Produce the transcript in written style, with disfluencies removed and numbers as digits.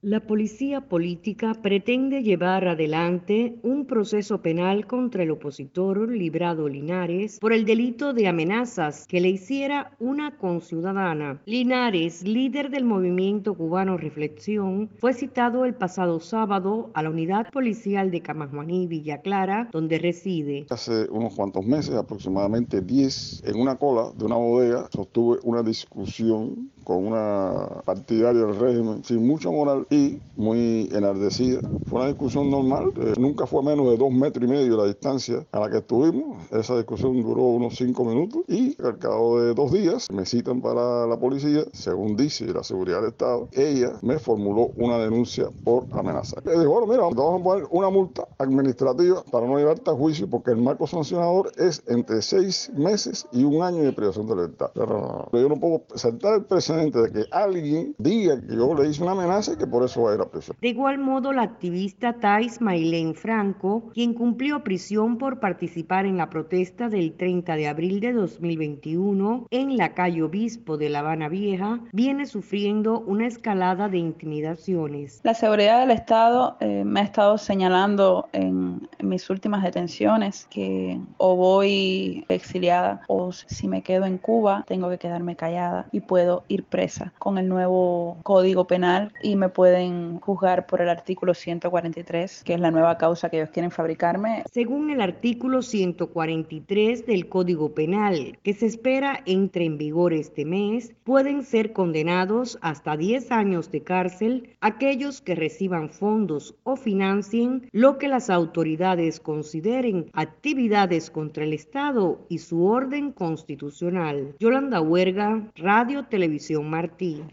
La policía política pretende llevar adelante un proceso penal contra el opositor Librado Linares por el delito de amenazas que le hiciera una conciudadana. Linares, líder del movimiento cubano Reflexión, fue citado el pasado sábado a la unidad policial de Camajuaní, Villa Clara, donde reside. Hace unos cuantos meses, aproximadamente 10, en una cola de una bodega, sostuve una discusión con una partidaria del régimen sin mucha moral y muy enardecida. Fue una discusión normal, nunca fue menos de 2,5 metros la distancia a la que estuvimos. Esa discusión duró unos 5 minutos y al cabo de 2 días me citan para la policía, según dice la seguridad del Estado. Ella me formuló una denuncia por amenaza. Le dijo, bueno, mira, te vamos a poner una multa administrativa para no llevarte a juicio porque el marco sancionador es entre 6 meses y 1 año de privación de libertad. Pero yo no puedo saltar el precedente de que alguien diga que yo le hice una amenaza y que por eso va a ir a prisión. De igual modo, la activista Thais Mailén Franco, quien cumplió prisión por participar en la protesta del 30 de abril de 2021 en la calle Obispo de La Habana Vieja, viene sufriendo una escalada de intimidaciones. La seguridad del Estado me ha estado señalando en mis últimas detenciones que o voy exiliada o si me quedo en Cuba tengo que quedarme callada y puedo ir presa con el nuevo Código Penal y me pueden juzgar por el artículo 143, que es la nueva causa que ellos quieren fabricarme. Según el artículo 143 del Código Penal, que se espera entre en vigor este mes, pueden ser condenados hasta 10 años de cárcel aquellos que reciban fondos o financien lo que las autoridades consideren actividades contra el Estado y su orden constitucional. Yolanda Huerga, Radio Televisión Martí.